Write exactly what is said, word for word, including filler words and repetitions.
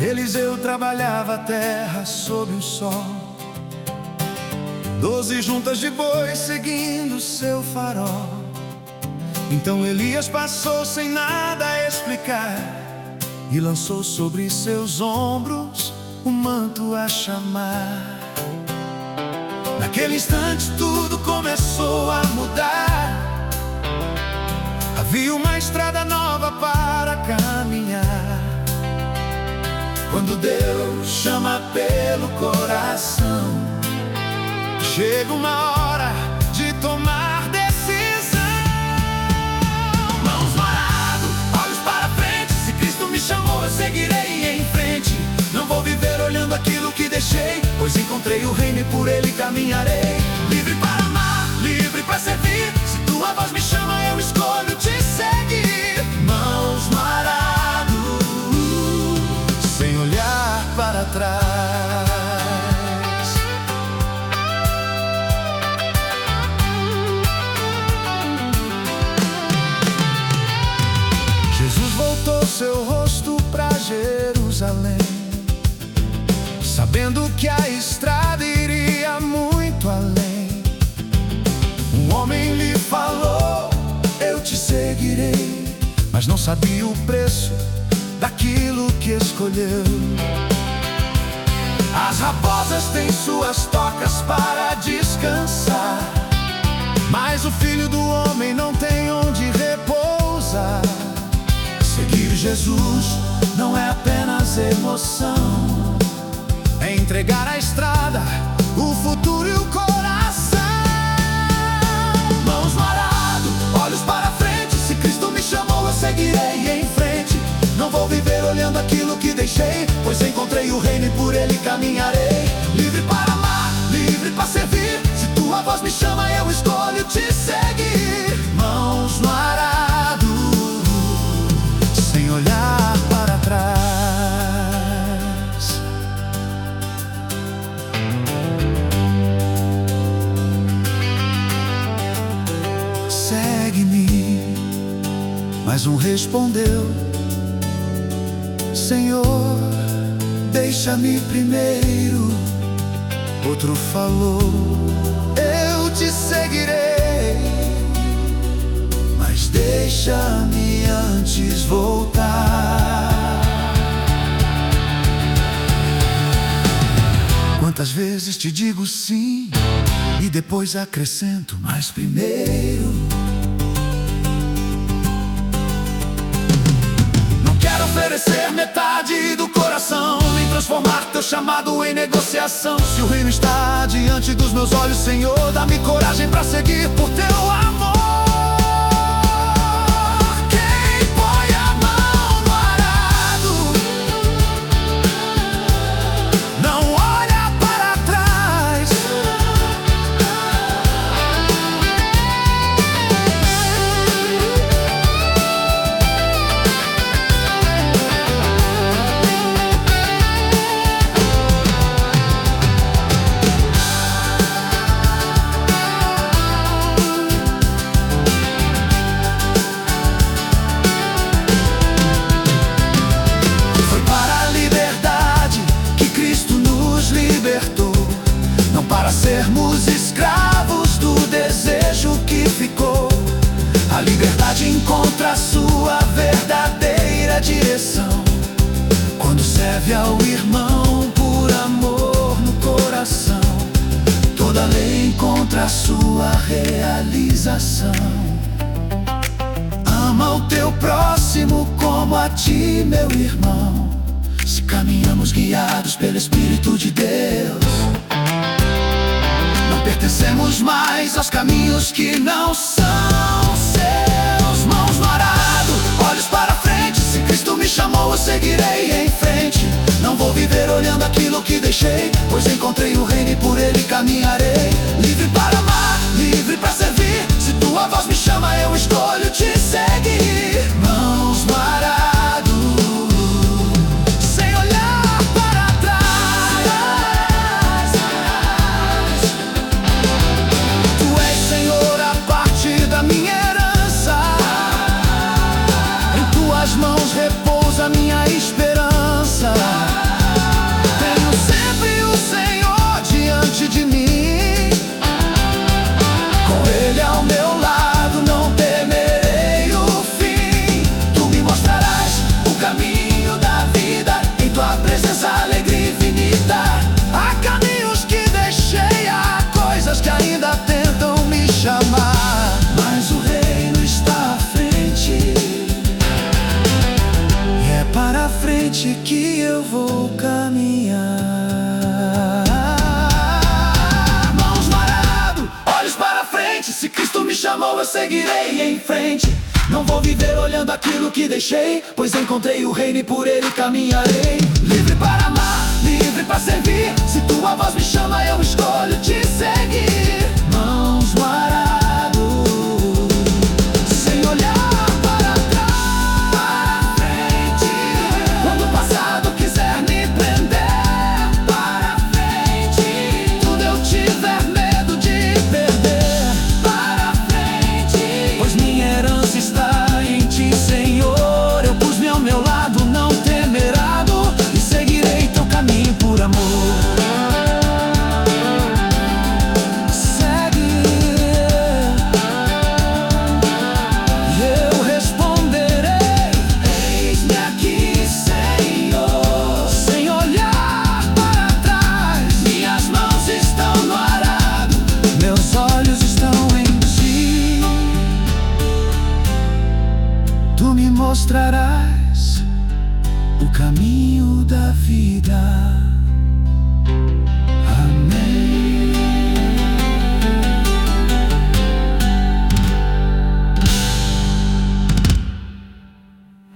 Eliseu trabalhava a terra sob o sol, doze juntas de bois seguindo seu farol. Então Elias passou sem nada a explicar e lançou sobre seus ombros o manto a chamar. Naquele instante tudo começou a mudar. Havia uma estrada nova para caminhar. Quando Deus chama pelo coração, chega uma hora de tomar decisão. Mãos no arado, olhos para frente. Se Cristo me chamou, eu seguirei em frente. Não vou viver olhando aquilo que deixei, pois encontrei o reino e por ele caminharei. Livre para amar, livre para servir. Se tua voz me chama, eu escolho te seguir. Mãos no arado, sem olhar para trás. Jesus voltou seu rosto para Jerusalém, sabendo que a estrada iria muito além. Um homem lhe falou: eu te seguirei, mas não sabia o preço daquilo que escolheu. As raposas têm suas tocas para descansar, mas o filho do homem não tem onde repousar. Seguir Jesus não é apenas emoção, é entregar a estrada, o futuro e o coração. Mãos no arado, olhos para frente. Se Cristo me chamou, eu seguirei em frente. Não vou viver olhando aquilo que deixei, pois encontrei o reino e por ele caminharei. Livre para amar, livre para servir. Se tua voz me chama, eu escolho te seguir. Mãos no arado, sem olhar para trás. Segue-me. Mas um respondeu: Senhor, deixa-me primeiro. Outro falou: eu te seguirei, mas deixa-me antes voltar. Quantas vezes te digo sim e depois acrescento: mas primeiro. Oferecer metade do coração, nem transformar teu chamado em negociação. Se o reino está diante dos meus olhos, Senhor, dá-me coragem pra seguir por teu amor. Quem põe a mão no arado não olha para trás. Sermos escravos do desejo que ficou. A liberdade encontra a sua verdadeira direção quando serve ao irmão por amor no coração. Toda lei encontra a sua realização. Ama o teu próximo como a ti, meu irmão. Se caminhamos guiados pelo Espírito de Deus, pertencemos mais aos caminhos que não são seus. Mãos no arado, olhos para frente. Se Cristo me chamou, eu seguirei em frente. Não vou viver olhando aquilo que deixei, pois encontrei o reino e por ele caminharei. Livre para amar, livre para servir. Se tua voz me chama, eu escolho te seguir. Mãos no arado, sem olhar para trás. Minha herança, em tuas mãos repousa minha esperança. que eu vou caminhar. Mãos no arado, olhos para frente. Se Cristo me chamou, eu seguirei em frente. Não vou viver olhando aquilo que deixei, pois encontrei o reino e por ele caminharei. Livre para amar, livre para servir. Se tua voz me chama, eu escolho te seguir. Mãos no arado, sem olhar para trás, para frente. Quando o passado quiser me prender, para frente. Tudo eu tiver medo de perder, para frente. Pois minha herança está em ti, Senhor. Eu pus-me ao meu lado, não temerado, e seguirei teu caminho por amor. Tu me mostrarás o caminho da vida.